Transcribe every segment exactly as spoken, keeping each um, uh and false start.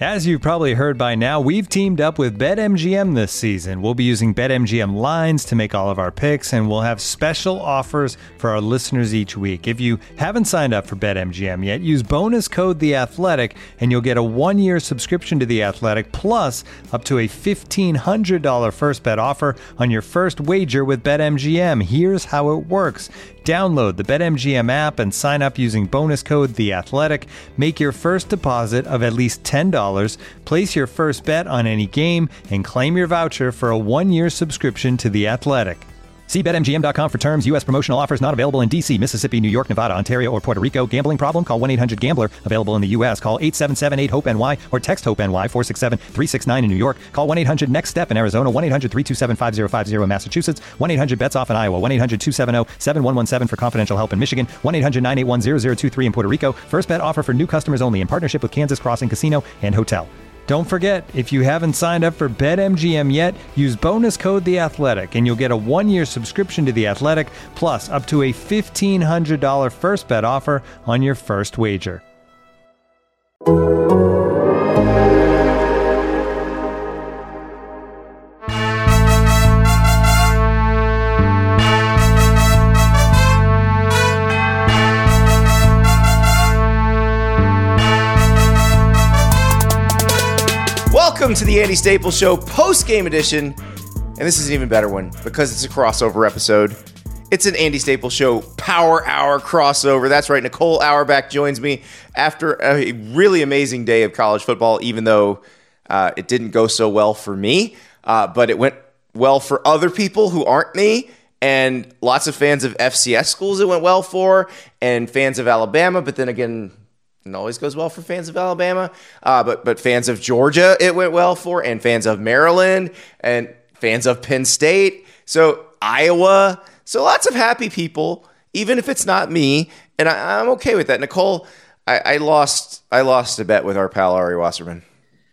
As you've probably heard by now, we've teamed up with BetMGM this season. We'll be using BetMGM lines to make all of our picks, and we'll have special offers for our listeners each week. If you haven't signed up for BetMGM yet, use bonus code The Athletic, and you'll get a one-year subscription to The Athletic, plus up to a fifteen hundred dollars first bet offer on your first wager with BetMGM. Here's how it works. Download the BetMGM app and sign up using bonus code The Athletic. Make your first deposit of at least ten dollars. Place your first bet on any game and claim your voucher for a one-year subscription to The Athletic. See Bet M G M dot com for terms. U S promotional offers not available in D C, Mississippi, New York, Nevada, Ontario, or Puerto Rico. Gambling problem? Call one eight hundred gambler. Available in the U S. Call eight seven seven eight hope N Y or text HOPE-NY four six seven three six nine in New York. Call one eight hundred next step in Arizona. one eight hundred three two seven five zero five zero in Massachusetts. one eight hundred bets off in Iowa. one eight hundred two seven zero seven one one seven for confidential help in Michigan. one eight hundred nine eight one zero zero two three in Puerto Rico. First bet offer for new customers only in partnership with Kansas Crossing Casino and Hotel. Don't forget, if you haven't signed up for BetMGM yet, use bonus code The Athletic, and you'll get a one-year subscription to The Athletic, plus up to a fifteen hundred dollars first bet offer on your first wager. Welcome to the Andy Staples Show post-game edition, and this is an even better one because it's a crossover episode. It's an Andy Staples Show Power Hour crossover. That's right, Nicole Auerbach joins me after a really amazing day of college football, even though uh, it didn't go so well for me, uh, but it went well for other people who aren't me, and lots of fans of F C S schools it went well for, and fans of Alabama, but then again, it always goes well for fans of Alabama, uh, but but fans of Georgia it went well for, and fans of Maryland, and fans of Penn State, so Iowa. So lots of happy people, even if it's not me, and I, I'm okay with that. Nicole, I, I lost I lost a bet with our pal Ari Wasserman.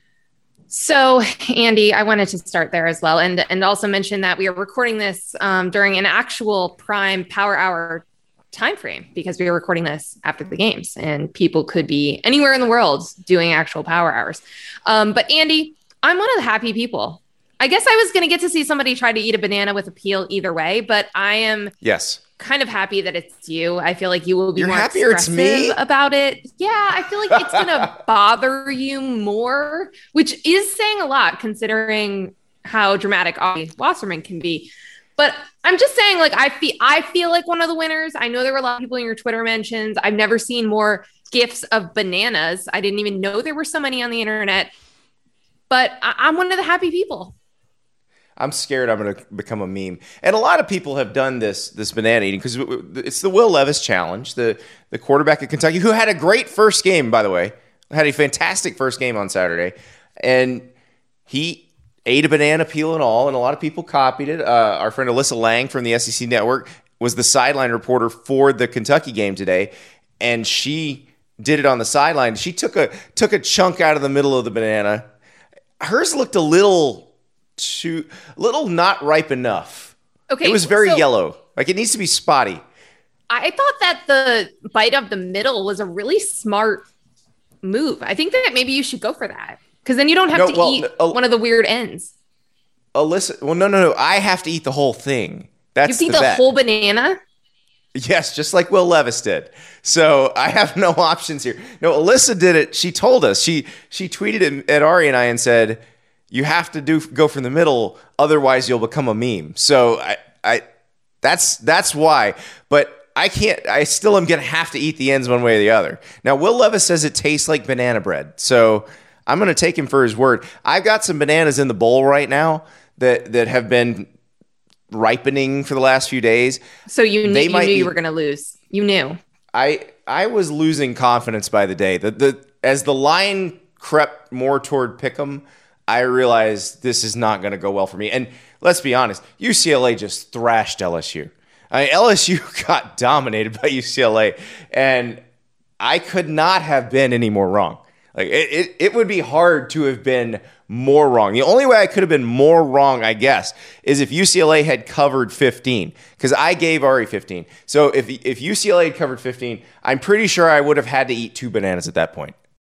So, Andy, I wanted to start there as well, and and also mention that we are recording this um, during an actual prime Power Hour time frame because we are recording this after the games and people could be anywhere in the world doing actual power hours. Um, but Andy, I'm one of the happy people. I guess I was going to get to see somebody try to eat a banana with a peel either way, but I am yes kind of happy that it's you. I feel like you will be You're more happier it's me about it. Yeah, I feel like it's going to bother you more, which is saying a lot considering how dramatic Ollie Wasserman can be. But I'm just saying, like, I feel I feel like one of the winners. I know there were a lot of people in your Twitter mentions. I've never seen more gifs of bananas. I didn't even know there were so many on the internet. But I- I'm one of the happy people. I'm scared I'm going to become a meme. And a lot of people have done this this banana eating because it's the Will Levis challenge, the, the quarterback of Kentucky, who had a great first game, by the way. Had a fantastic first game on Saturday. And he ate a banana, peel and all, and a lot of people copied it. Uh, our friend Alyssa Lang from the S E C Network was the sideline reporter for the Kentucky game today, and she did it on the sideline. She took a took a chunk out of the middle of the banana. Hers looked a little too, little not ripe enough. Okay, it was very so yellow. Like it needs to be spotty. I thought that the bite of the middle was a really smart move. I think that maybe you should go for that. Because then you don't have no, to well, eat uh, one of the weird ends. Alyssa, well, no, no, no. I have to eat the whole thing. That's you eat the, the bet. whole banana? Yes, just like Will Levis did. So I have no options here. No, Alyssa did it. She told us. She she tweeted at Ari and I and said, "You have to do go from the middle, otherwise you'll become a meme." So I, I that's that's why. But I can't. I still am going to have to eat the ends one way or the other. Now, Will Levis says it tastes like banana bread, so I'm going to take him for his word. I've got some bananas in the bowl right now that, that have been ripening for the last few days. So you, kn- you knew be, you were going to lose. You knew. I I was losing confidence by the day. The, the as the line crept more toward Pick'em, I realized this is not going to go well for me. And let's be honest, U C L A just thrashed L S U. I mean, L S U got dominated by U C L A, and I could not have been any more wrong. Like it, it, it would be hard to have been more wrong. The only way I could have been more wrong, I guess, is if U C L A had covered fifteen, because I gave Ari fifteen. So if if U C L A had covered fifteen, I'm pretty sure I would have had to eat two bananas at that point.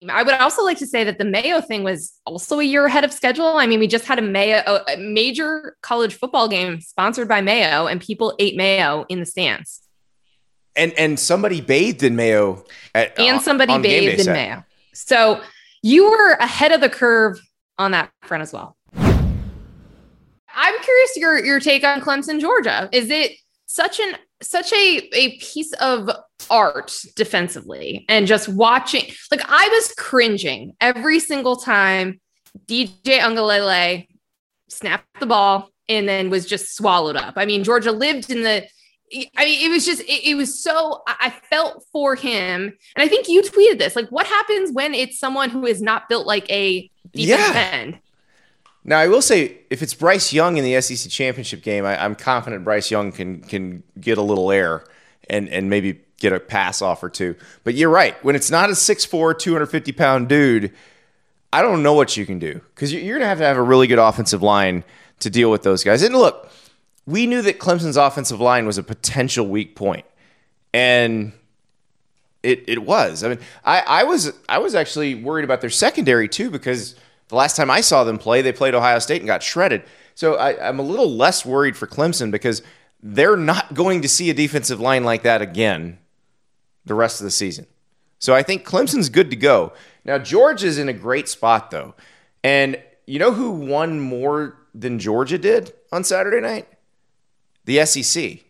I would also like to say that the Mayo thing was also a year ahead of schedule. I mean, we just had a Mayo, a major college football game sponsored by Mayo, and people ate Mayo in the stands. And and somebody bathed in Mayo. At, and somebody on bathed in Mayo. So you were ahead of the curve on that front as well. I'm curious your your take on Clemson, Georgia. Is it such an such a, a piece of art defensively, and just watching, like I was cringing every single time D J Uiagalelei snapped the ball and then was just swallowed up. I mean, Georgia lived in the, I mean, it was just, it, it was so, I felt for him. And I think you tweeted this, like what happens when it's someone who is not built like a defensive yeah. end? Now, I will say, if it's Bryce Young in the S E C championship game, I, I'm confident Bryce Young can can get a little air and, and maybe get a pass off or two. But you're right. When it's not a six foot four, two hundred fifty pound dude, I don't know what you can do, because you're going to have to have a really good offensive line to deal with those guys. And look, we knew that Clemson's offensive line was a potential weak point, and it it was. I mean, I, I was I was actually worried about their secondary too, because the last time I saw them play, they played Ohio State and got shredded. So I, I'm a little less worried for Clemson, because they're not going to see a defensive line like that again the rest of the season. So I think Clemson's good to go. Now, Georgia's in a great spot, though. And you know who won more than Georgia did on Saturday night? The S E C.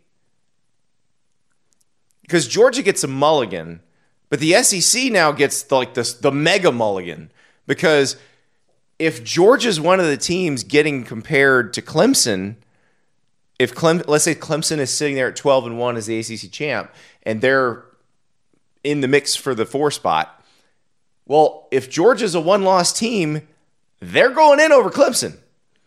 Because Georgia gets a mulligan, but the S E C now gets the, like this, the mega mulligan. Because if Georgia's one of the teams getting compared to Clemson, if Clem, let's say Clemson is sitting there at twelve and one as the A C C champ, and they're in the mix for the four spot, well, if Georgia's a one-loss team, they're going in over Clemson.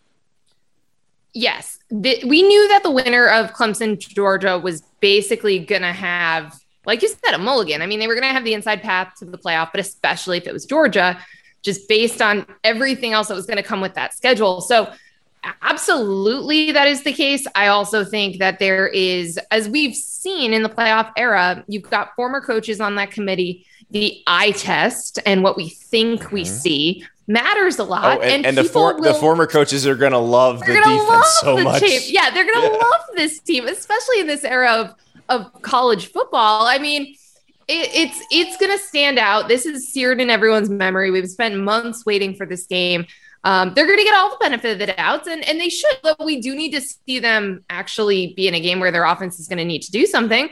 Yes. The, we knew that the winner of Clemson, Georgia was basically going to have, like you said, a mulligan. I mean, they were going to have the inside path to the playoff, but especially if it was Georgia, just based on everything else that was going to come with that schedule. So absolutely that is the case. I also think that there is, as we've seen in the playoff era, you've got former coaches on that committee. The eye test and what we think mm-hmm. we see matters a lot. Oh, and, and, and the, for, will, the former coaches are going to love the defense love so the much. Team. Yeah, they're going to yeah. love this team, especially in this era of, of college football. I mean, it, it's it's going to stand out. This is seared in everyone's memory. We've spent months waiting for this game. Um, they're going to get all the benefit of the doubt, and, and they should, but we do need to see them actually be in a game where their offense is going to need to do something.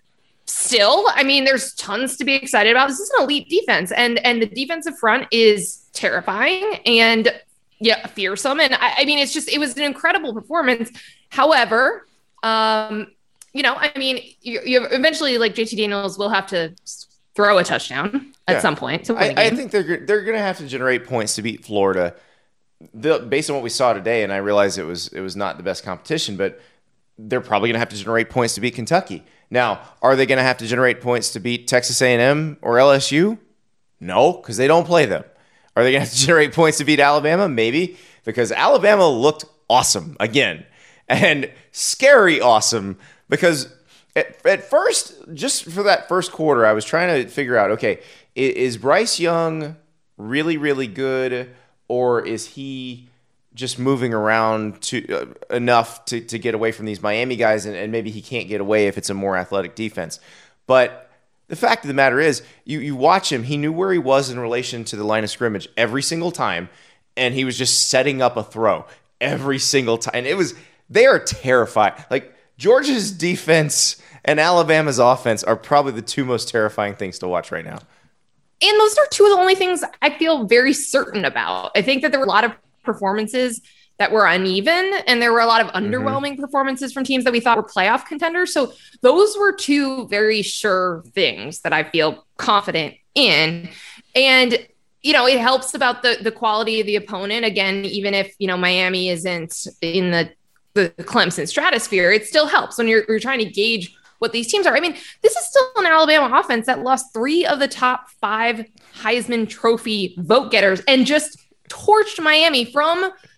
Still, I mean, there's tons to be excited about. This is an elite defense, and and the defensive front is terrifying and yeah, fearsome. And I, I mean, it's just, it was an incredible performance. However, um, you know, I mean, you, you eventually, like J T Daniels will have to throw a touchdown at yeah. some point. To win I, a game. I think they're they're going to have to generate points to beat Florida. The, based on what we saw today, and I realize it was it was not the best competition, but they're probably going to have to generate points to beat Kentucky. Now, are they going to have to generate points to beat Texas A and M or L S U? No, because they don't play them. Are they going to have to generate points to beat Alabama? Maybe, because Alabama looked awesome again, and scary awesome, because at, at first, just for that first quarter, I was trying to figure out, okay, is Bryce Young really, really good, or is he just moving around to uh, enough to, to get away from these Miami guys, and, and maybe he can't get away if it's a more athletic defense. But the fact of the matter is, you, you watch him, he knew where he was in relation to the line of scrimmage every single time, and he was just setting up a throw every single time. And it was, they are terrified. Like, Georgia's defense and Alabama's offense are probably the two most terrifying things to watch right now. And those are two of the only things I feel very certain about. I think that there were a lot of performances that were uneven, and there were a lot of mm-hmm. underwhelming performances from teams that we thought were playoff contenders. So those were two very sure things that I feel confident in. And, you know, it helps about the the quality of the opponent. Again, even if, you know, Miami isn't in the, the Clemson stratosphere, it still helps when you're, you're trying to gauge what these teams are. I mean, this is still an Alabama offense that lost three of the top five Heisman Trophy vote getters and just torched Miami from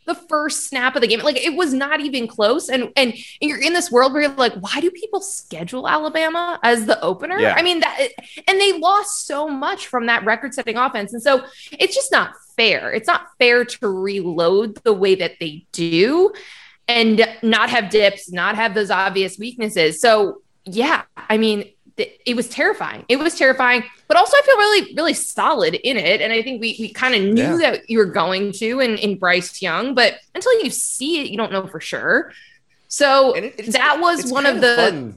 the first snap of the game. Like it was not even close. And, and, and you're in this world where you're like, why do people schedule Alabama as the opener? Yeah. I mean, that, and they lost so much from that record setting offense. And so it's just not fair. It's not fair to reload the way that they do and not have dips, not have those obvious weaknesses. So yeah, I mean, it was terrifying. It was terrifying, but also I feel really, really solid in it. And I think we we kind of knew yeah. that you were going to in, in Bryce Young, but until you see it, you don't know for sure. So it, that was one of the. Fun.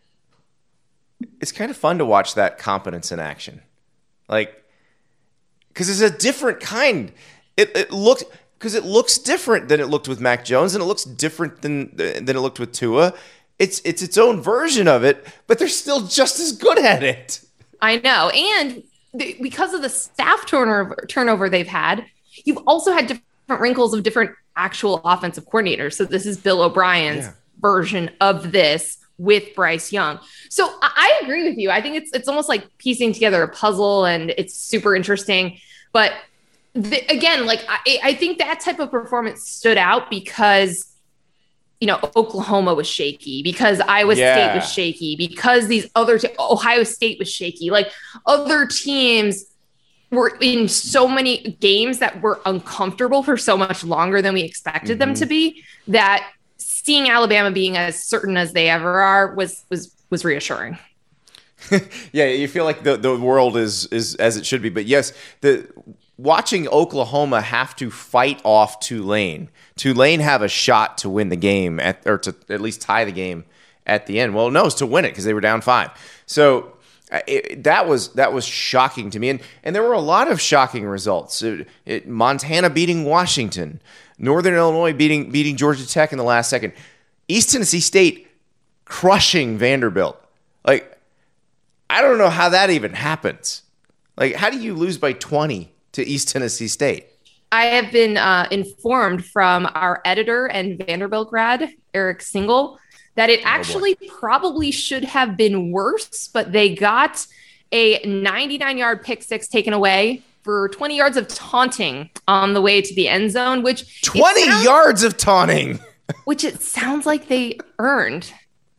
It's kind of fun to watch that competence in action, like because it's a different kind. It it looked because it looks different than it looked with Mac Jones, and it looks different than than it looked with Tua. It's it's its own version of it, but they're still just as good at it. I know. And th- because of the staff turnover, turnover they've had, you've also had different wrinkles of different actual offensive coordinators. So this is Bill O'Brien's yeah. version of this with Bryce Young. So I, I agree with you. I think it's it's almost like piecing together a puzzle, and it's super interesting. But the, again, like I, I think that type of performance stood out because you know, Oklahoma was shaky, because Iowa yeah. State was shaky, because these other, te- Ohio State was shaky. Like other teams were in so many games that were uncomfortable for so much longer than we expected mm-hmm. them to be, that seeing Alabama being as certain as they ever are was, was, was reassuring. Yeah. You feel like the, the world is, is as it should be, but yes, the watching Oklahoma have to fight off Tulane, Tulane have a shot to win the game at, or to at least tie the game at the end. Well, no, it's to win it because they were down five. So it, that was that was shocking to me, and and there were a lot of shocking results. It, it, Montana beating Washington, Northern Illinois beating beating Georgia Tech in the last second, East Tennessee State crushing Vanderbilt. Like I don't know how that even happens. Like how do you lose by twenty to East Tennessee State? I have been uh, informed from our editor and Vanderbilt grad, Eric Single, that it actually oh probably should have been worse, but they got a ninety-nine yard pick six taken away for twenty yards of taunting on the way to the end zone, which twenty sounds, yards of taunting, which it sounds like they earned.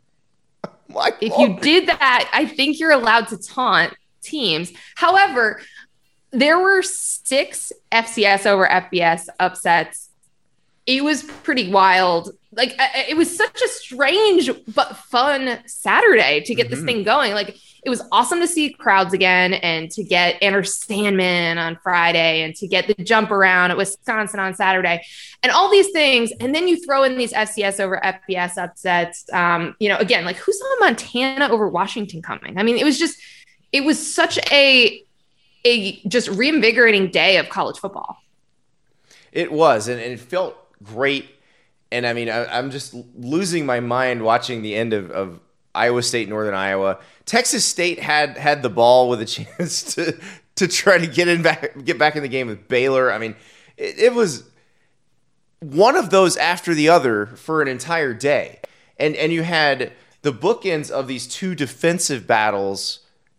My if Lord. you did that, I think you're allowed to taunt teams. However, there were six F C S over F B S upsets. It was pretty wild. Like it was such a strange but fun Saturday to get mm-hmm. this thing going. Like it was awesome to see crowds again, and to get Anders Sandman on Friday, and to get the jump around at Wisconsin on Saturday, and all these things. And then you throw in these F C S over F B S upsets. Um, you know, again, like who saw Montana over Washington coming? I mean, it was just, it was such a, a just reinvigorating day of college football. It was, and, and it felt great. And I mean, I, I'm just losing my mind watching the end of, of Iowa State, Northern Iowa. Texas State had had the ball with a chance to to try to get in back, get back in the game with Baylor. I mean, it, it was one of those after the other for an entire day, and and you had the bookends of these two defensive battles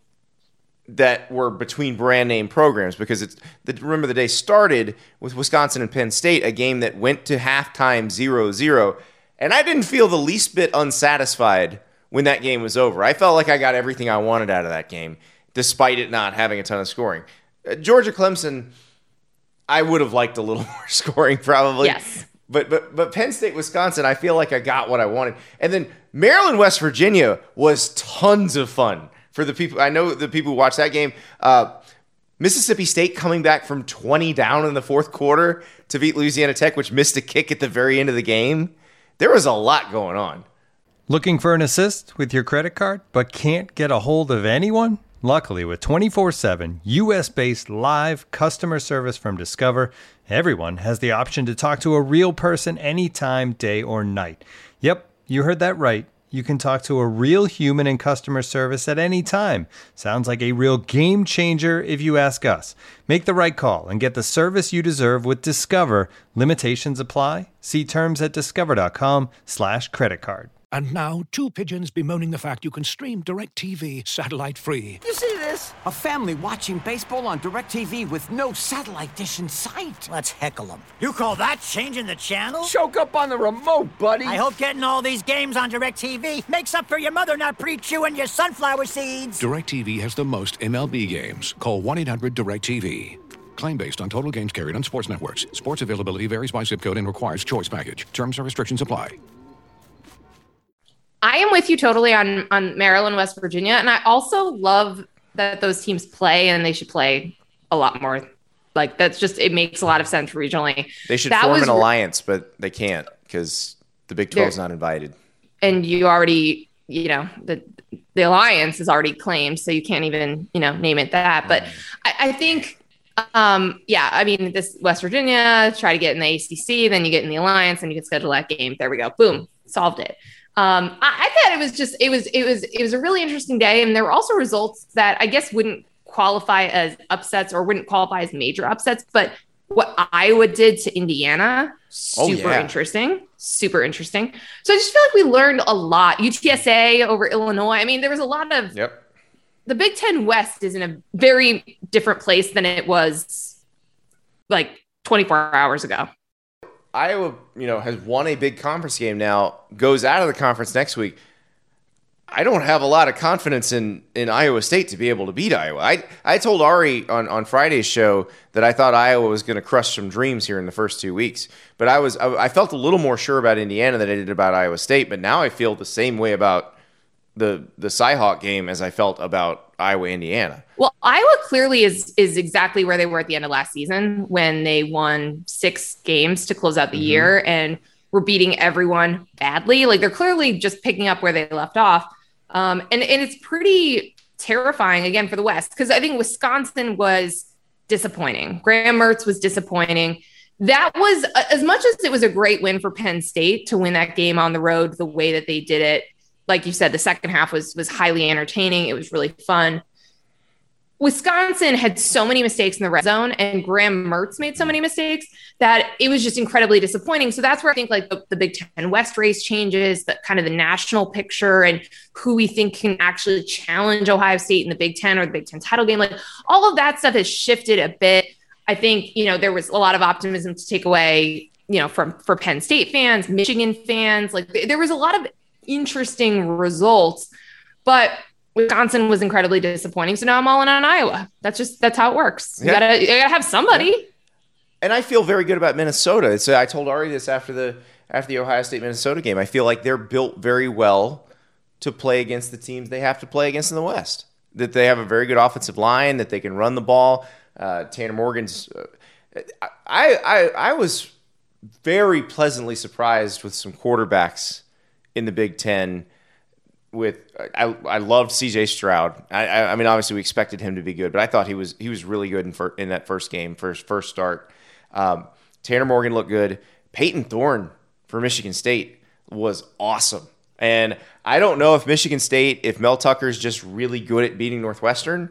that were between brand name programs, because it's the, remember the day started with Wisconsin and Penn State, a game that went to halftime zero zero, and I didn't feel the least bit unsatisfied when that game was over. I felt like I got everything I wanted out of that game, despite it not having a ton of scoring. Uh, Georgia Clemson, I would have liked a little more scoring probably. Yes. But but but Penn State, Wisconsin, I feel like I got what I wanted. And then Maryland, West Virginia was tons of fun. For the people, I know the people who watched that game, uh, Mississippi State coming back from twenty down in the fourth quarter to beat Louisiana Tech, which missed a kick at the very end of the game. There was a lot going on. Looking for an assist with your credit card, but can't get a hold of anyone? Luckily, with twenty-four seven U S-based live customer service from Discover, everyone has the option to talk to a real person anytime, day or night. Yep, you heard that right. You can talk to a real human in customer service at any time. Sounds like a real game changer if you ask us. Make the right call and get the service you deserve with Discover. Limitations apply. See terms at discover.com slash credit card. And now, two pigeons bemoaning the fact you can stream DirecTV satellite-free. You see this? A family watching baseball on DirecTV with no satellite dish in sight. Let's heckle them. You call that changing the channel? Choke up on the remote, buddy. I hope getting all these games on DirecTV makes up for your mother not pre-chewing your sunflower seeds. DirecTV has the most M L B games. Call one eight hundred direct T V. Claim based on total games carried on sports networks. Sports availability varies by zip code and requires choice package. Terms and restrictions apply. I am with you totally on, on Maryland, West Virginia. And I also love that those teams play, and they should play a lot more. Like, that's just, it makes a lot of sense regionally. They should that form was, an alliance, but they can't because the Big twelve is not invited. And you already, you know, the the alliance is already claimed, so you can't even, you know, name it that. But I, I think, um, yeah, I mean, this West Virginia, try to get in the A C C, then you get in the alliance, and you can schedule that game. There we go. Boom. Solved it. Um, I, I thought it was just, it was, it was, it was a really interesting day. And there were also results that I guess wouldn't qualify as upsets or wouldn't qualify as major upsets, but what Iowa did to Indiana, super oh, yeah. interesting, super interesting. So I just feel like we learned a lot. U T S A over Illinois. I mean, there was a lot of, yep. The Big Ten West is in a very different place than it was like twenty-four hours ago. Iowa, you know, has won a big conference game now, goes out of the conference next week. I don't have a lot of confidence in, in Iowa State to be able to beat Iowa. I I told Ari on, on Friday's show that I thought Iowa was going to crush some dreams here in the first two weeks. But I was I, I felt a little more sure about Indiana than I did about Iowa State. But now I feel the same way about the the Cyhawk game as I felt about Iowa Indiana. Well, Iowa clearly is is exactly where they were at the end of last season when they won six games to close out the mm-hmm. year and were beating everyone badly. Like, they're clearly just picking up where they left off. Um, and, and it's pretty terrifying, again, for the West, because I think Wisconsin was disappointing. Graham Mertz was disappointing. That was, as much as it was a great win for Penn State to win that game on the road the way that they did it, like you said, the second half was was highly entertaining. It was really fun. Wisconsin had so many mistakes in the red zone, and Graham Mertz made so many mistakes that it was just incredibly disappointing. So that's where I think like the, the Big Ten West race changes, the kind of the national picture and who we think can actually challenge Ohio State in the Big Ten or the Big Ten title game. Like, all of that stuff has shifted a bit. I think, you know, there was a lot of optimism to take away, you know, from for Penn State fans, Michigan fans. Like, there was a lot of interesting results, but Wisconsin was incredibly disappointing. So now I'm all in on Iowa. That's just, that's how it works. You yeah. gotta, you gotta have somebody. Yeah. And I feel very good about Minnesota. It's, I told Ari this after the, after the Ohio State Minnesota game. I feel like they're built very well to play against the teams they have to play against in the West, that they have a very good offensive line, that they can run the ball. Uh, Tanner Morgan's, uh, I, I, I was very pleasantly surprised with some quarterbacks in the Big Ten. With I, I loved C J Stroud. I, I, I mean, obviously we expected him to be good, but I thought he was he was really good in fir- in that first game, first first start. Um, Tanner Morgan looked good. Peyton Thorne for Michigan State was awesome. And I don't know if Michigan State, if Mel Tucker's just really good at beating Northwestern,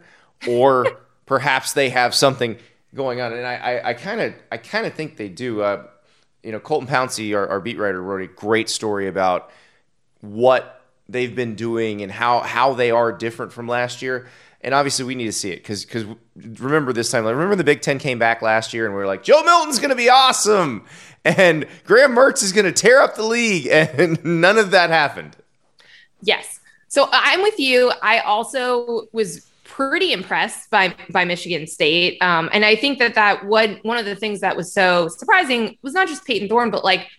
or perhaps they have something going on. And I kind of I kind of think they do. Uh, you know, Colton Pouncey, our, our beat writer, wrote a great story about what they've been doing and how, how they are different from last year. And obviously we need to see it because because remember this time, like, remember the Big Ten came back last year and we were like, Joe Milton's going to be awesome and Graham Mertz is going to tear up the league, and none of that happened. Yes. So I'm with you. I also was pretty impressed by by Michigan State. Um, and I think that that one, one of the things that was so surprising was not just Peyton Thorne, but like,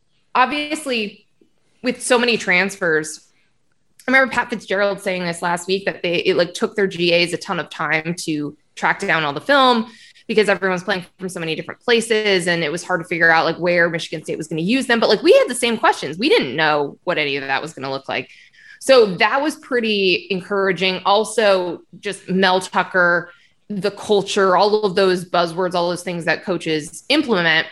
obviously with so many transfers, I remember Pat Fitzgerald saying this last week, that they it like took their G As a ton of time to track down all the film because everyone's playing from so many different places, and it was hard to figure out like where Michigan State was going to use them. But like, we had the same questions. We didn't know what any of that was going to look like. So that was pretty encouraging. Also, just Mel Tucker, the culture, all of those buzzwords, all those things that coaches implement,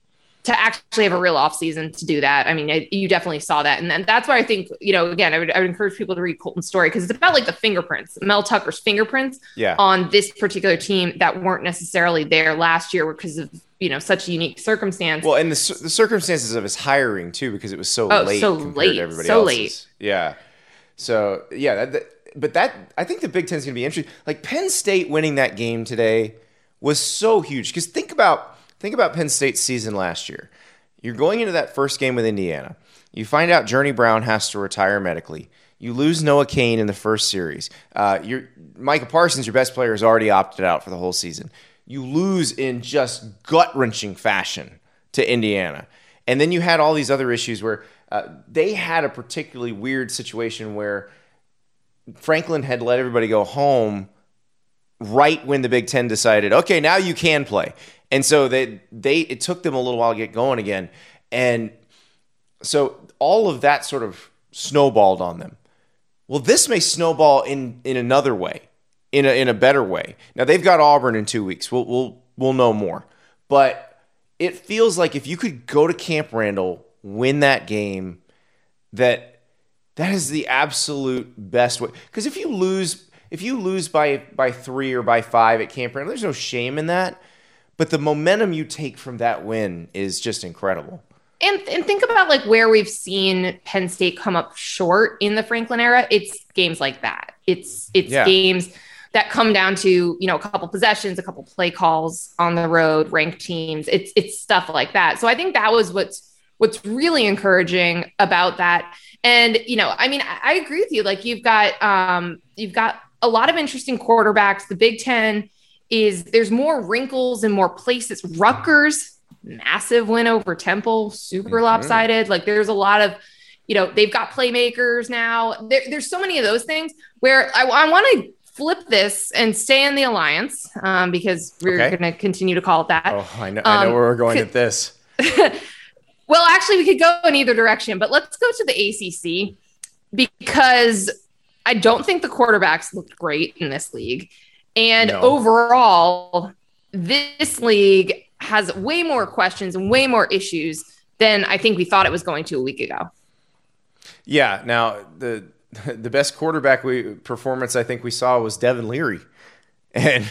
to actually have a real off season to do that. I mean, I, you definitely saw that. And then that's why I think, you know, again, I would, I would encourage people to read Colton's story, because it's about like the fingerprints, Mel Tucker's fingerprints yeah. on this particular team that weren't necessarily there last year because of, you know, such a unique circumstance. Well, and the the circumstances of his hiring too, because it was so oh, late so compared late, to everybody so else's. late. Yeah. So yeah, that, that, but that I think the Big Ten is going to be interesting. Like Penn State winning that game today was so huge because think about think about Penn State's season last year. You're going into that first game with Indiana. You find out Journey Brown has to retire medically. You lose Noah Cain in the first series. Uh, your Micah Parsons, your best player, has already opted out for the whole season. You lose in just gut-wrenching fashion to Indiana. And then you had all these other issues where uh, they had a particularly weird situation where Franklin had let everybody go home right when the Big Ten decided, okay, now you can play. And so they they it took them a little while to get going again. And so all of that sort of snowballed on them. Well, this may snowball in, in another way, in a in a better way. Now they've got Auburn in two weeks. We'll we'll we'll know more. But it feels like if you could go to Camp Randall, win that game, that that is the absolute best way. Because if you lose if you lose by by three or by five at Camp Randall, there's no shame in that. But the momentum you take from that win is just incredible. And, and think about like where we've seen Penn State come up short in the Franklin era. It's games like that. It's it's yeah. games that come down to, you know, a couple possessions, a couple play calls on the road, ranked teams. It's it's stuff like that. So I think that was what's what's really encouraging about that. And, you know, I mean, I, I agree with you. Like you've got um, you've got a lot of interesting quarterbacks. The Big Ten is there's more wrinkles and more places. Rutgers, massive win over Temple, super mm-hmm. lopsided. Like there's a lot of, you know, they've got playmakers now. There, there's so many of those things where I, I want to flip this and stay in the Alliance um, because we're okay. going to continue to call it that. Oh, I know, I know um, where we're going with this. Well, actually, we could go in either direction, but let's go to the A C C because I don't think the quarterbacks looked great in this league. And no. overall, this league has way more questions and way more issues than I think we thought it was going to a week ago. Yeah. Now, the the best quarterback we performance I think we saw was Devin Leary. And,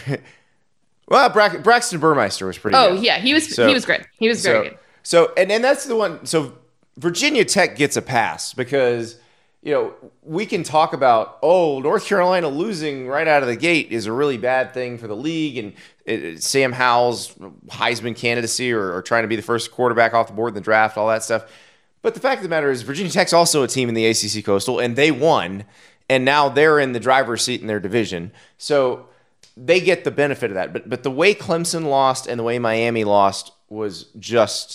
well, Bra- Braxton Burmeister was pretty oh, good. Oh, yeah. He was so, he was great. He was very so, good. So, and, and that's the one. So, Virginia Tech gets a pass because – you know, we can talk about, oh, North Carolina losing right out of the gate is a really bad thing for the league. And it, it, Sam Howell's Heisman candidacy or, or trying to be the first quarterback off the board in the draft, all that stuff. But the fact of the matter is Virginia Tech's also a team in the A C C Coastal, and they won. And now they're in the driver's seat in their division. So they get the benefit of that. But, but the way Clemson lost and the way Miami lost was just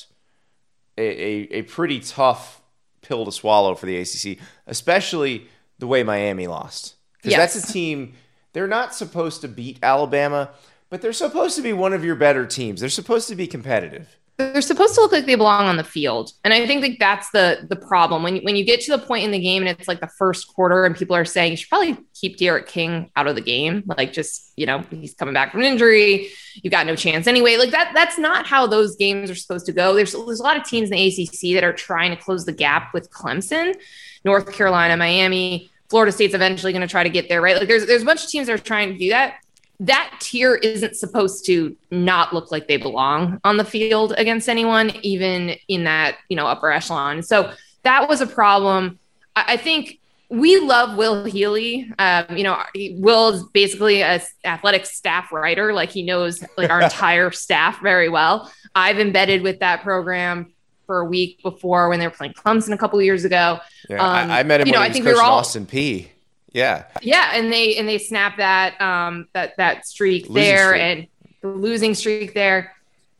a, a, a pretty tough pill to swallow for the A C C, especially the way Miami lost. Because yes. that's a team, they're not supposed to beat Alabama, but they're supposed to be one of your better teams. They're supposed to be competitive. They're supposed to look like they belong on the field. And I think like that's the the problem. When you, when you get to the point in the game and it's like the first quarter and people are saying you should probably keep Derek King out of the game. Like just, you know, he's coming back from an injury. You've got no chance anyway. Like that that's not how those games are supposed to go. There's, there's a lot of teams in the A C C that are trying to close the gap with Clemson, North Carolina, Miami, Florida State's eventually going to try to get there, right? Like there's there's a bunch of teams that are trying to do that. That tier isn't supposed to not look like they belong on the field against anyone, even in that, you know, upper echelon. So that was a problem. I, I think we love Will Healy. Um, you know, Will is basically an athletic staff writer. Like he knows like our entire staff very well. I've embedded with that program for a week before when they were playing Clemson a couple of years ago. Yeah, um, I, I met him you when know, he was I think coaching we were all, Austin Peay. Yeah. Yeah. And they, and they snapped that, um, that, that streak losing there streak. and the losing streak there.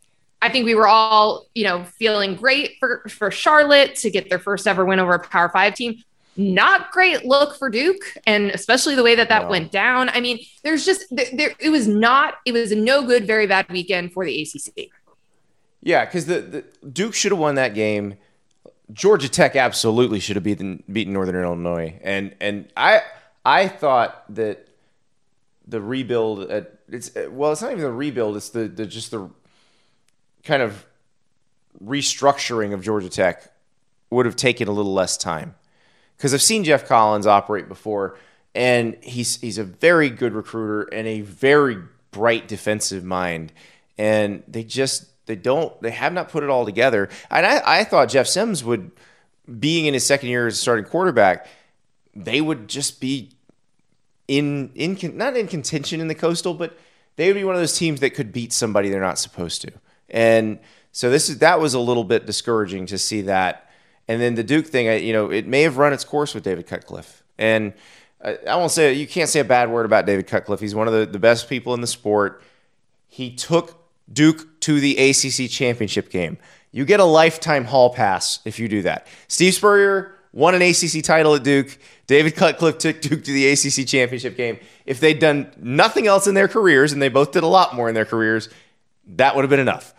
I think we were all, you know, feeling great for, for Charlotte to get their first ever win over a Power Five team. Not great look for Duke. And especially the way that that no. went down. I mean, there's just, there, there, it was not, it was a no good, very bad weekend for the A C C. Yeah. Cause the, the Duke should have won that game. Georgia Tech absolutely should have beaten, beaten Northern Illinois. And, and I, I thought that the rebuild at it's well, it's not even the rebuild. It's the, the just the kind of restructuring of Georgia Tech would have taken a little less time because I've seen Jeff Collins operate before, and he's he's a very good recruiter and a very bright defensive mind, and they just they don't, they have not put it all together. And I, I thought Jeff Sims would, being in his second year as a starting quarterback, they would just be in, in not in contention in the Coastal, but they would be one of those teams that could beat somebody they're not supposed to. And so this is, that was a little bit discouraging to see that. And then the Duke thing, I, you know, it may have run its course with David Cutcliffe. And I, I won't say, you can't say a bad word about David Cutcliffe. He's one of the, the best people in the sport. He took Duke to the A C C championship game. You get a lifetime hall pass if you do that. Steve Spurrier won an A C C title at Duke. David Cutcliffe took Duke to the A C C championship game. If they'd done nothing else in their careers, and they both did a lot more in their careers, that would have been enough.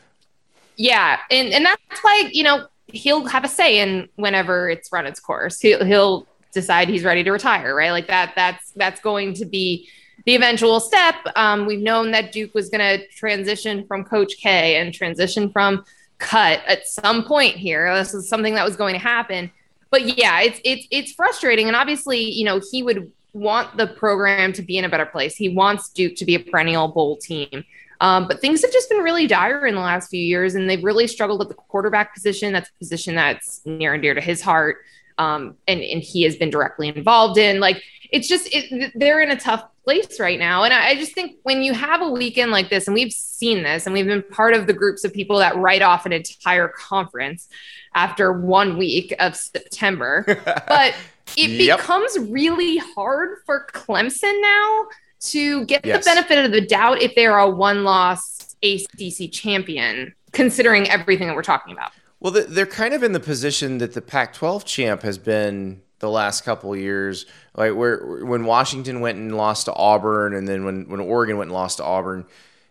Yeah, and, and that's why, you know, he'll have a say in whenever it's run its course. He'll, he'll decide he's ready to retire, right? Like that. That's that's going to be the eventual step. Um, we've known that Duke was going to transition from Coach K and transition from Cut at some point here. This is something that was going to happen. But yeah, it's it's it's frustrating. And obviously, you know, he would want the program to be in a better place. He wants Duke to be a perennial bowl team. Um, but things have just been really dire in the last few years, and they've really struggled at the quarterback position. That's a position that's near and dear to his heart. Um, and, and he has been directly involved in. Like, it's just, it, they're in a tough place right now. And I, I just think when you have a weekend like this, and we've seen this, and we've been part of the groups of people that write off an entire conference after one week of September, but it yep. becomes really hard for Clemson now to get yes. the benefit of the doubt if they're a one-loss A C C champion, considering everything that we're talking about. Well, they're kind of in the position that the Pac twelve champ has been the last couple of years, like where when Washington went and lost to Auburn, and then when, when Oregon went and lost to Auburn,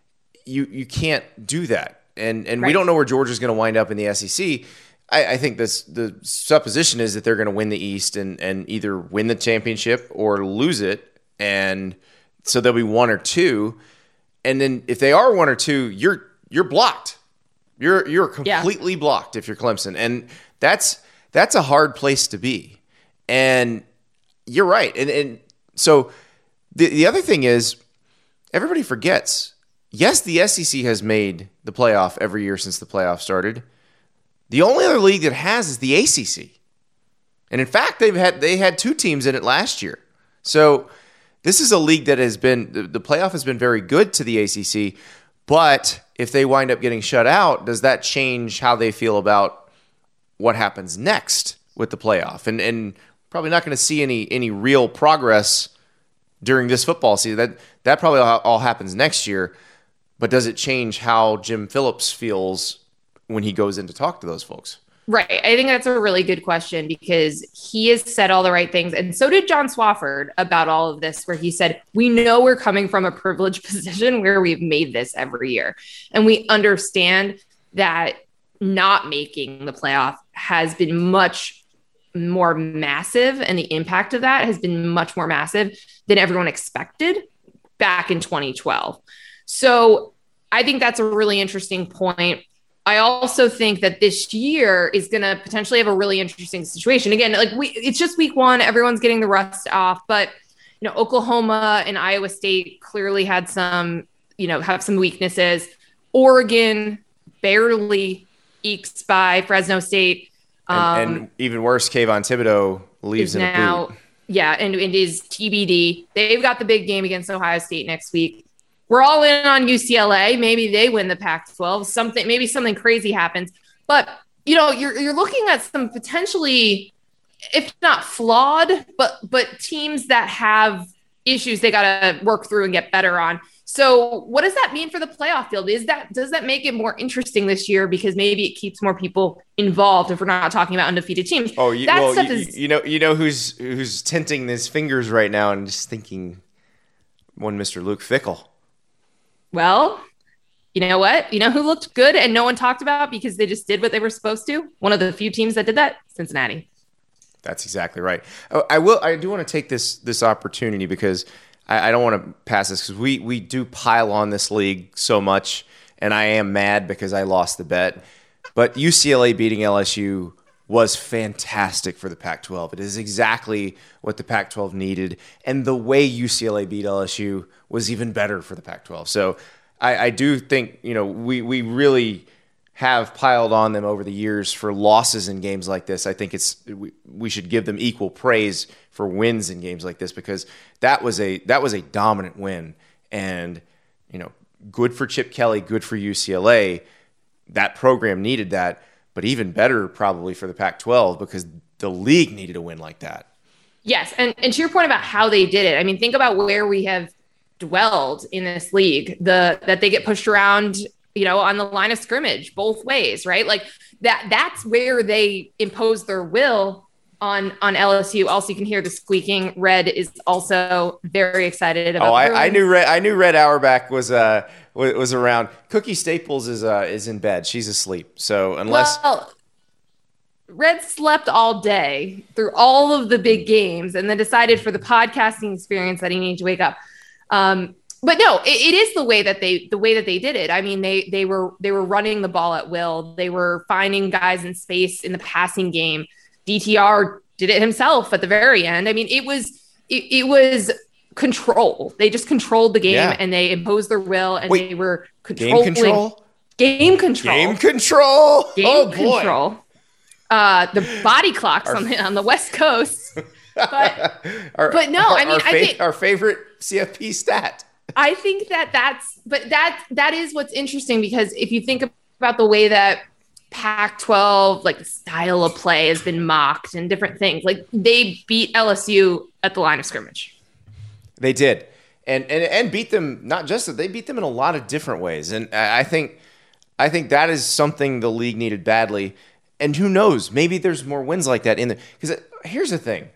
you you can't do that. And and right. we don't know where Georgia's going to wind up in the S E C. I, I think this the supposition is that they're going to win the East and and either win the championship or lose it, and so there'll be one or two. And then if they are one or two, you're you're blocked. You're you're completely yeah. blocked if you're Clemson, and that's that's a hard place to be. And you're right. And and so the the other thing is, everybody forgets. Yes, the S E C has made the playoff every year since the playoff started. The only other league that has is the A C C, and in fact, they've had they had two teams in it last year. So this is a league that has been the, the playoff has been very good to the A C C. But if they wind up getting shut out, does that change how they feel about what happens next with the playoff? And and probably not going to see any any real progress during this football season. That that probably all, all happens next year. But does it change how Jim Phillips feels when he goes in to talk to those folks? Right. I think that's a really good question, because he has said all the right things. And so did John Swofford about all of this, where he said, we know we're coming from a privileged position where we've made this every year. And we understand that not making the playoff has been much more massive, and the impact of that has been much more massive than everyone expected back in twenty twelve. So I think that's a really interesting point. I also think that this year is going to potentially have a really interesting situation. Again, like we, it's just week one, everyone's getting the rust off, but you know, Oklahoma and Iowa State clearly had some, you know, have some weaknesses. Oregon barely ekes by Fresno State. Um, and, and even worse, Kayvon Thibodeau leaves in now, a boot. Yeah, and it is T B D. They've got the big game against Ohio State next week. We're all in on U C L A. Maybe they win the Pac twelve. Something, maybe something crazy happens. But you know, you're you're looking at some potentially, if not flawed, but but teams that have issues they got to work through and get better on. So, what does that mean for the playoff field? Is that does that make it more interesting this year, because maybe it keeps more people involved if we're not talking about undefeated teams? Oh, you, that well, stuff you, is, you know, you know who's who's tinting his fingers right now and just thinking, one Mister Luke Fickell. Well, you know what? You know who looked good and no one talked about because they just did what they were supposed to? One of the few teams that did that, Cincinnati. That's exactly right. Oh, I will. I do want to take this this opportunity, because I, I don't want to pass this, because we we do pile on this league so much, and I am mad because I lost the bet. But U C L A beating L S U was fantastic for the Pac twelve. It is exactly what the Pac twelve needed, and the way U C L A beat L S U was even better for the Pac twelve. So I, I do think, you know, we we really have piled on them over the years for losses in games like this. I think it's we, we should give them equal praise for wins in games like this, because that was a that was a dominant win, and you know, good for Chip Kelly, good for U C L A. That program needed that, but even better probably for the Pac twelve, because the league needed a win like that. Yes, and and to your point about how they did it, I mean, think about where we have dwelled in this league, the that they get pushed around, you know, on the line of scrimmage both ways, right? Like that that's where they impose their will on on L S U. Also, you can hear the squeaking. Red is also very excited about. Oh, I, I knew Red. I knew Red Auerbach was uh was, was around. Cookie Staples is uh is in bed. She's asleep. So unless well, Red slept all day through all of the big games, and then decided for the podcasting experience that he needed to wake up. Um, But no, it, it is the way that they the way that they did it. I mean, they they were they were running the ball at will. They were finding guys in space in the passing game. D T R did it himself at the very end. I mean, it was it, it was control. They just controlled the game, yeah. and they imposed their will, and Wait, they were controlling game control. Game control. Game control. Game oh, control. Boy. Uh, the body clocks our, on the on the West Coast. But our, but no, our, I mean, our I fa- think our favorite C F P stat. I think that that's, but that, that is what's interesting, because if you think about the way that Pac twelve, like the style of play has been mocked and different things, like they beat L S U at the line of scrimmage. They did. And, and, and beat them, not just that, they beat them in a lot of different ways. And I think, I think that is something the league needed badly. And who knows, maybe there's more wins like that in there. Because here's the thing.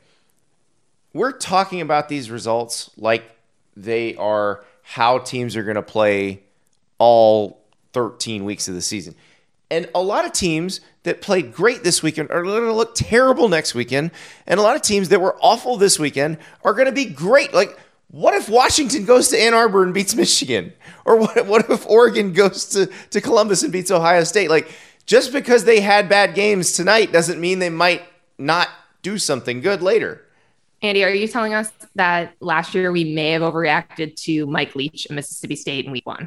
We're talking about these results like they are how teams are going to play all thirteen weeks of the season. And a lot of teams that played great this weekend are going to look terrible next weekend. And a lot of teams that were awful this weekend are going to be great. Like, what if Washington goes to Ann Arbor and beats Michigan? Or what, what if Oregon goes to, to Columbus and beats Ohio State? Like, just because they had bad games tonight doesn't mean they might not do something good later. Andy, are you telling us that last year we may have overreacted to Mike Leach and Mississippi State in week one?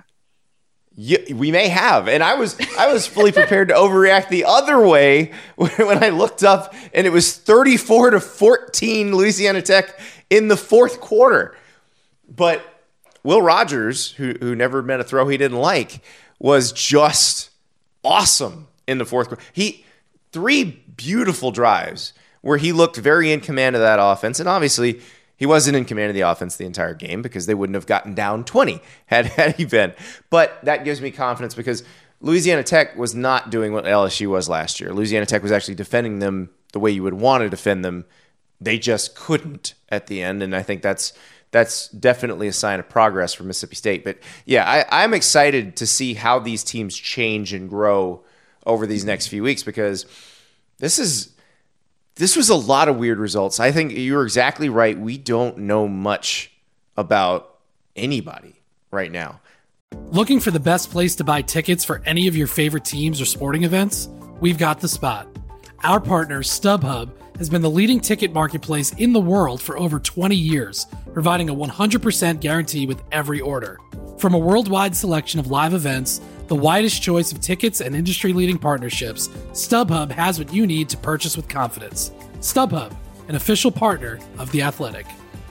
Yeah, we may have. And I was I was fully prepared to overreact the other way when I looked up and it was thirty-four to fourteen Louisiana Tech in the fourth quarter. But Will Rogers, who who never met a throw he didn't like, was just awesome in the fourth quarter. He three beautiful drives where he looked very in command of that offense. And obviously, he wasn't in command of the offense the entire game, because they wouldn't have gotten down twenty had, had he been. But that gives me confidence, because Louisiana Tech was not doing what L S U was last year. Louisiana Tech was actually defending them the way you would want to defend them. They just couldn't at the end, and I think that's that's definitely a sign of progress for Mississippi State. But yeah, I, I'm excited to see how these teams change and grow over these next few weeks, because this is... This was a lot of weird results. I think you're exactly right. We don't know much about anybody right now. Looking for the best place to buy tickets for any of your favorite teams or sporting events? We've got the spot. Our partner, StubHub, has been the leading ticket marketplace in the world for over twenty years, providing a one hundred percent guarantee with every order. From a worldwide selection of live events, the widest choice of tickets and industry-leading partnerships, StubHub has what you need to purchase with confidence. StubHub, an official partner of The Athletic.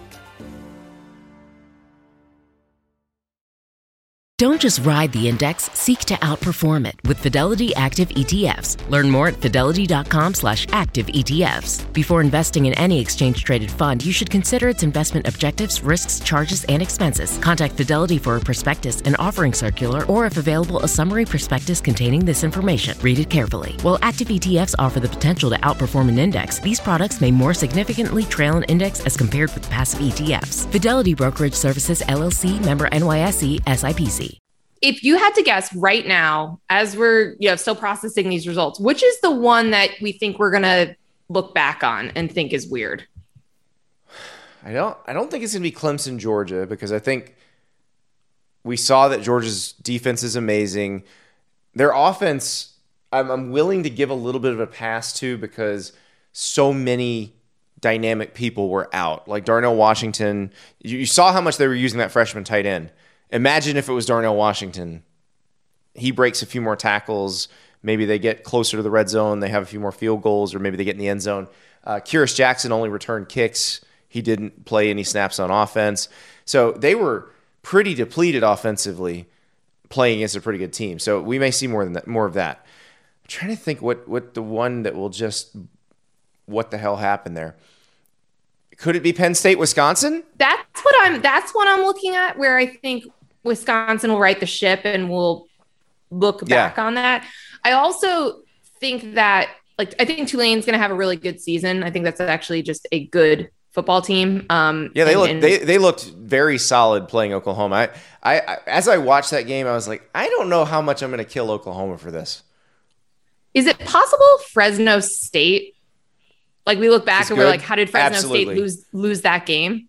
Don't just ride the index, seek to outperform it with Fidelity Active E T Fs. Learn more at fidelity.com slash active ETFs. Before investing in any exchange-traded fund, you should consider its investment objectives, risks, charges, and expenses. Contact Fidelity for a prospectus, an offering circular, or if available, a summary prospectus containing this information. Read it carefully. While active E T Fs offer the potential to outperform an index, these products may more significantly trail an index as compared with passive E T Fs. Fidelity Brokerage Services, L L C, member N Y S E, S I P C. If you had to guess right now, as we're you know still processing these results, which is the one that we think we're going to look back on and think is weird? I don't I don't think it's going to be Clemson, Georgia, because I think we saw that Georgia's defense is amazing. Their offense, I'm, I'm willing to give a little bit of a pass to, because so many dynamic people were out. Like Darnell Washington, you, you saw how much they were using that freshman tight end. Imagine if it was Darnell Washington. He breaks a few more tackles, maybe they get closer to the red zone, they have a few more field goals, or maybe they get in the end zone. Uh, Kyrus Jackson only returned kicks. He didn't play any snaps on offense. So they were pretty depleted offensively playing against a pretty good team. So we may see more than that, more of that. I'm trying to think what, what the one that will just, what the hell happened there? Could it be Penn State, Wisconsin? That's what I'm, that's what I'm looking at, where I think Wisconsin will right the ship and we'll look back yeah. on that. I also think that, like, I think Tulane's going to have a really good season. I think that's actually just a good football team. Um, yeah, they and, looked and, they they looked very solid playing Oklahoma. I, I, I as I watched that game, I was like, I don't know how much I'm going to kill Oklahoma for this. Is it possible Fresno State? Like, we look back It's and good. we're like, how did Fresno Absolutely. State lose lose that game?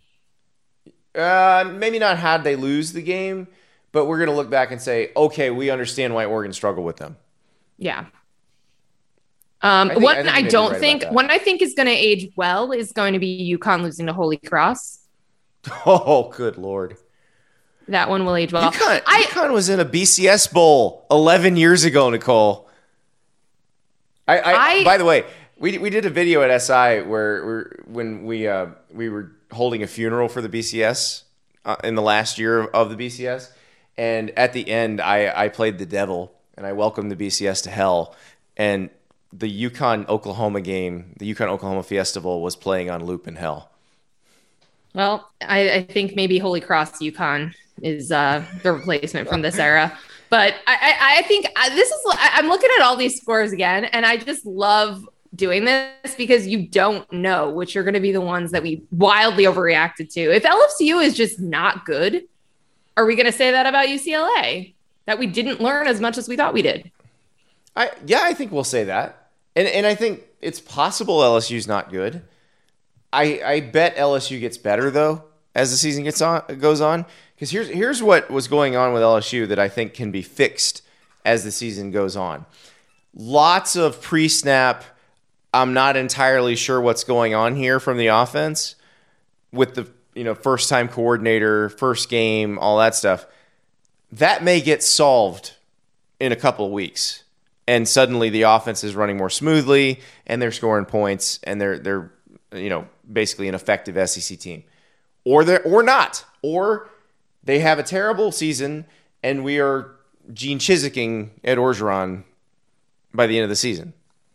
Uh, maybe not how they lose the game, but we're going to look back and say, okay, we understand why Oregon struggled with them. Yeah. Um, I think- one I think I, you may be don't right think about that. one I think is going to age well is going to be UConn losing to Holy Cross. Oh, good Lord. That one will age well. UConn, I, UConn was in a B C S bowl eleven years ago, Nicole. I, I, I- by the way, we we did a video at S I where we're, when we uh, we were holding a funeral for the B C S uh, in the last year of the B C S, and at the end, I I played the devil and I welcomed the B C S to hell, and the UConn Oklahoma game, the UConn Oklahoma Festival, was playing on loop in hell. well, I, I think maybe Holy Cross UConn is uh, the replacement from this era. But I, I, I think I, this is, I, I'm looking at all these scores again, and I just love doing this because you don't know which are going to be the ones that we wildly overreacted to. If L S U is just not good, are we going to say that about U C L A? That we didn't learn as much as we thought we did? I yeah, I think we'll say that. And and I think it's possible L S U's not good. I I bet L S U gets better though as the season gets on goes on. Because here's here's what was going on with L S U that I think can be fixed as the season goes on. Lots of pre-snap, I'm not entirely sure what's going on here from the offense with the you know first time coordinator, first game, all that stuff. That may get solved in a couple of weeks. And suddenly the offense is running more smoothly and they're scoring points and they're they're you know basically an effective S E C team. Or they or not. Or they have a terrible season and we are Gene Chizicking Ed Orgeron by the end of the season.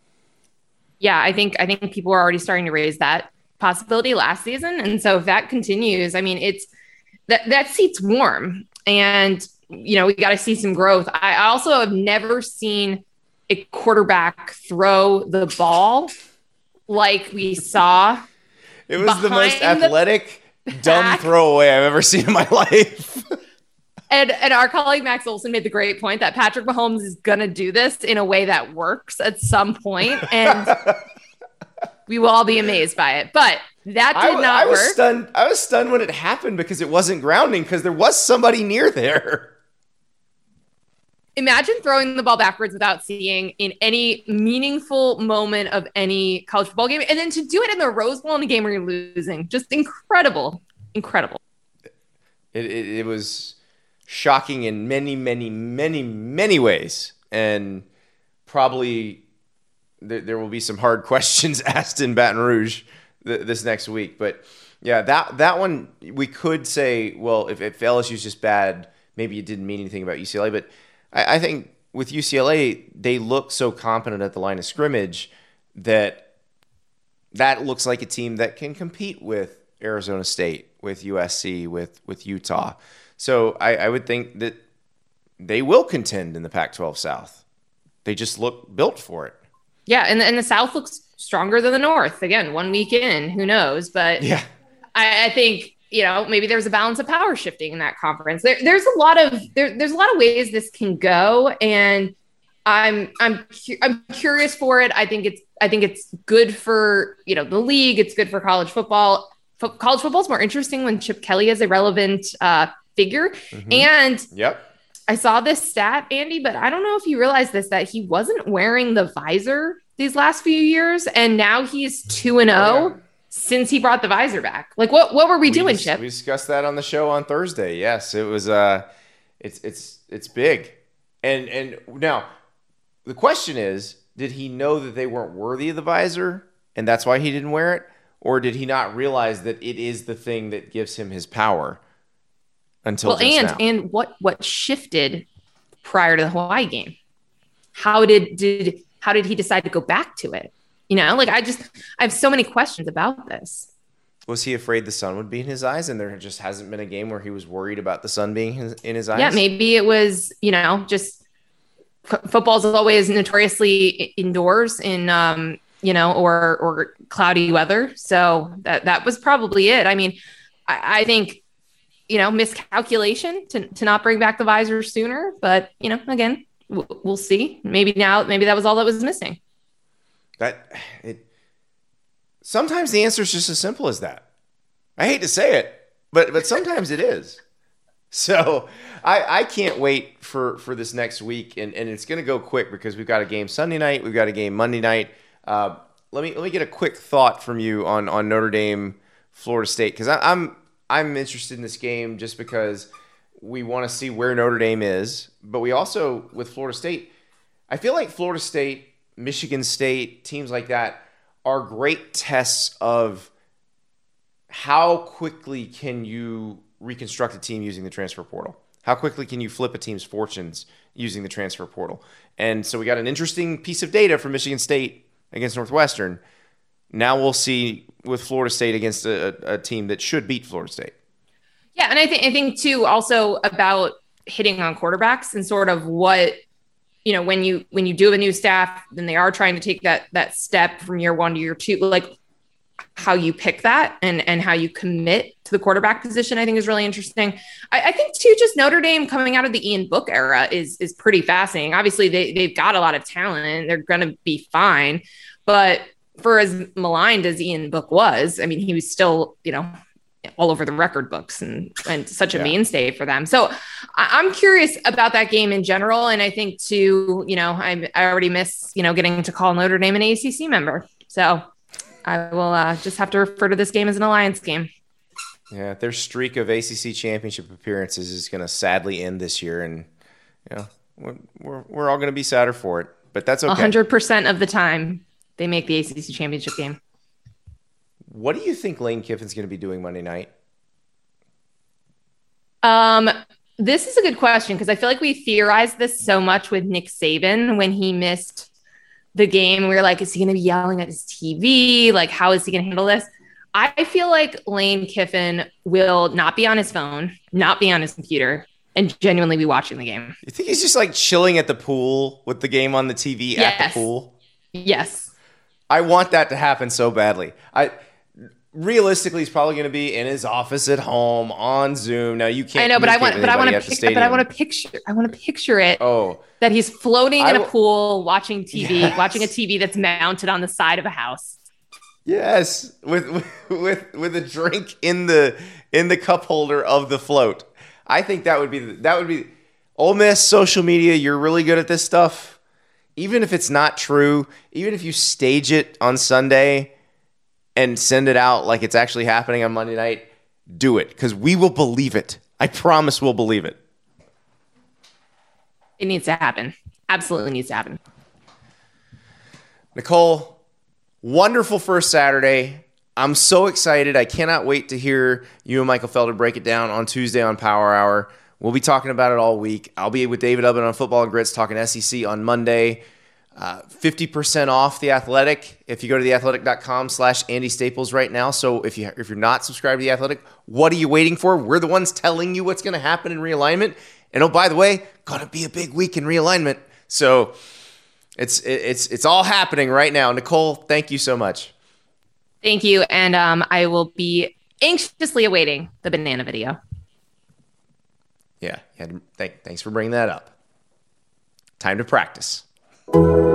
Yeah, I think I think people are already starting to raise that possibility last season. And so if that continues, I mean, it's that that seat's warm. And you know, we got to see some growth. I also have never seen a quarterback throw the ball like we saw. It was the most behind the athletic, dumb back. throwaway I've ever seen in my life. And and our colleague Max Olson made the great point that Patrick Mahomes is going to do this in a way that works at some point, and we will all be amazed by it. But that did I, not I was work. stunned. I was stunned when it happened because it wasn't grounding because there was somebody near there. Imagine throwing the ball backwards without seeing in any meaningful moment of any college football game. And then to do it in the Rose Bowl in a game where you're losing. Just incredible. Incredible. It, it, it was shocking in many, many, many, many ways. And probably th- there will be some hard questions asked in Baton Rouge th- this next week. But yeah, that that one, we could say, well, if, if L S U's just bad, maybe it didn't mean anything about U C L A. But I think with U C L A, they look so competent at the line of scrimmage that that looks like a team that can compete with Arizona State, with U S C, with with Utah. So I, I would think that they will contend in the Pac twelve South. They just look built for it. Yeah, and, and the South looks stronger than the North. Again, one week in, who knows? But Yeah. I, I think, you know, maybe there's a balance of power shifting in that conference. There, there's a lot of there, there's a lot of ways this can go, and I'm I'm cu- I'm curious for it. I think it's I think it's good for you know the league. It's good for college football. Fo- college football is more interesting when Chip Kelly is a relevant uh, figure. Mm-hmm. And Yep. I saw this stat, Andy, but I don't know if you realize this, that he wasn't wearing the visor these last few years, and now he's two and zero since he brought the visor back. Like, what what were we, We doing, dis- Chip? We discussed that on the show on Thursday. Yes, it was. Uh, it's it's it's big, and and now the question is, did he know that they weren't worthy of the visor and that's why he didn't wear it? Or did he not realize that it is the thing that gives him his power until well, just and, now? And what, what shifted prior to the Hawaii game? How did, did, how did he decide to go back to it? You know, like I just, I have so many questions about this. Was he afraid the sun would be in his eyes and there just hasn't been a game where he was worried about the sun being his, in his eyes? Yeah, maybe it was, you know, just f- football's always notoriously indoors in, um, you know, or, or cloudy weather. So that, that was probably it. I mean, I, I think, you know, miscalculation to, to not bring back the visor sooner, but, you know, again, w- we'll see. Maybe now, maybe that was all that was missing. That it, sometimes the answer is just as simple as that. I hate to say it, but, but sometimes it is. So I, I can't wait for, for this next week, and, and it's going to go quick because we've got a game Sunday night, we've got a game Monday night. Uh, let me let me get a quick thought from you on, on Notre Dame, Florida State, because I'm I'm interested in this game just because we want to see where Notre Dame is, but we also with Florida State, I feel like Florida State, Michigan State, teams like that are great tests of how quickly can you reconstruct a team using the transfer portal. How quickly can you flip a team's fortunes using the transfer portal? And so we got an interesting piece of data from Michigan State against Northwestern. Now we'll see with Florida State against a, a team that should beat Florida State. Yeah, and I think I think too also about hitting on quarterbacks and sort of what, you know, when you when you do have a new staff, then they are trying to take that that step from year one to year two, like how you pick that and and how you commit to the quarterback position, I think is really interesting. I, I think too, just Notre Dame coming out of the Ian Book era is is pretty fascinating. Obviously, they they've got a lot of talent and they're going to be fine, but for as maligned as Ian Book was, I mean, he was still, you know, all over the record books and, and such a yeah. mainstay for them. So I, I'm curious about that game in general. And I think too, you know, I, I already miss, you know, getting to call Notre Dame an A C C member. So I will uh, just have to refer to this game as an Alliance game. Yeah, their streak of A C C championship appearances is going to sadly end this year. And, you know, we're, we're, we're all going to be sadder for it, but that's okay. one hundred percent of the time they make the A C C championship game. What do you think Lane Kiffin's going to be doing Monday night? Um, this is a good question because I feel like we theorized this so much with Nick Saban when he missed the game. We were like, is he going to be yelling at his T V? Like, how is he going to handle this? I feel like Lane Kiffin will not be on his phone, not be on his computer, and genuinely be watching the game. You think he's just like chilling at the pool with the game on the T V yes. at the pool? Yes. I want that to happen so badly. I realistically, he's probably going to be in his office at home on Zoom. Now you can't. I know, but I want, but I want to, pic- but I want to picture. I want to picture it. Oh, that he's floating in w- a pool, watching T V, yes. watching a T V that's mounted on the side of a house. Yes, with with with a drink in the in the cup holder of the float. I think that would be that would be Ole Miss social media. You're really good at this stuff. Even if it's not true, even if you stage it on Sunday and send it out like it's actually happening on Monday night, do it because we will believe it. I promise we'll believe it. It needs to happen. Absolutely needs to happen. Nicole, wonderful first Saturday. I'm so excited. I cannot wait to hear you and Michael Felder break it down on Tuesday on Power Hour. We'll be talking about it all week. I'll be with David Ubben on Football and Grits talking S E C on Monday. Uh, fifty percent off The Athletic if you go to theathletic.com slash Andy Staples right now. So if, you, if you're not subscribed to The Athletic, what are you waiting for? We're the ones telling you what's going to happen in realignment. And oh, by the way, going to be a big week in realignment. So it's it's it's all happening right now. Nicole, thank you so much. Thank you. And um, I will be anxiously awaiting the banana video. Yeah, yeah th- thanks for bringing that up. Time to practice.